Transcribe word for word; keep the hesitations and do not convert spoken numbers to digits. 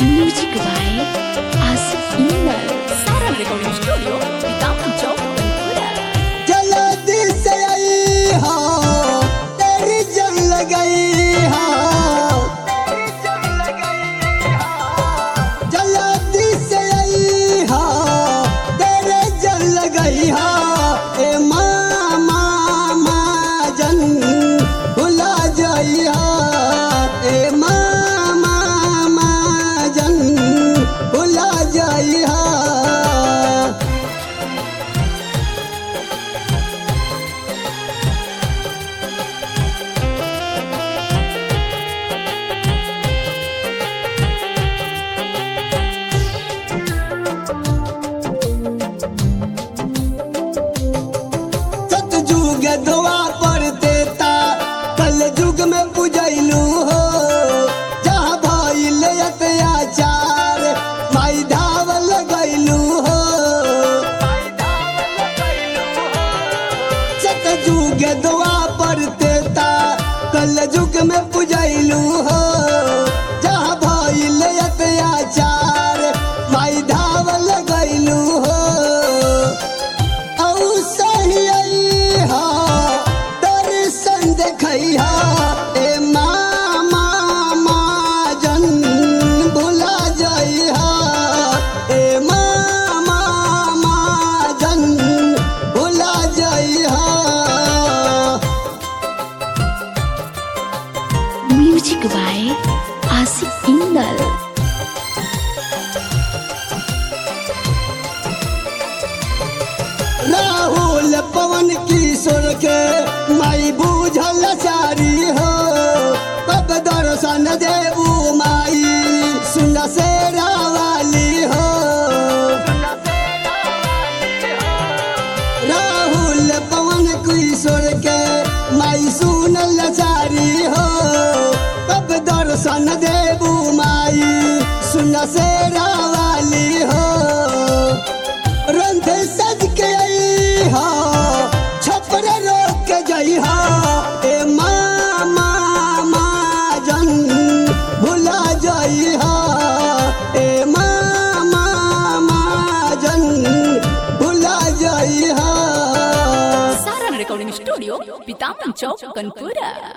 Music by Asif Inal. Sarang Recording Studio di Taman Chowk, Bengkulu. जल्दी से आई हो तेरी जंग लगाई हो जल्दी से आई हो तेरे जंग लगाई हो ए मामा माजन भुला जाई हो ए मामा माजन भुला जाई हो सतयुग दुआ पर देता कल युग में पुजैलू हो जहाँ भइल अत्याचार माई धाव लगैलू हो सतयुग दुआ पर देता कल युग में पुजैलू हो जहाँ भइल अत्याचार माई धाव लगैलू हो औ सही आई हा दर्शन देखैहा ए मामा माजन भुला जाइहा ए मामा माजन भुला जाइहा Music by Asif Inal. Rahul पवन किशोर के माई बूझल सारी हो कब दर्शन देबू माई सुन से रावाली हो राहुल पवन किशोर के माई सुनल सारी हो कब दर्शन देबू माई सुन से रावाली हो रंध सज के आई हा छपर रोक के जई हा ए मामा माजन भुला जाई हा ए मामा माजन भुला जाई हा Sarang Recording Studio di Taman Chowk, Bengkulu.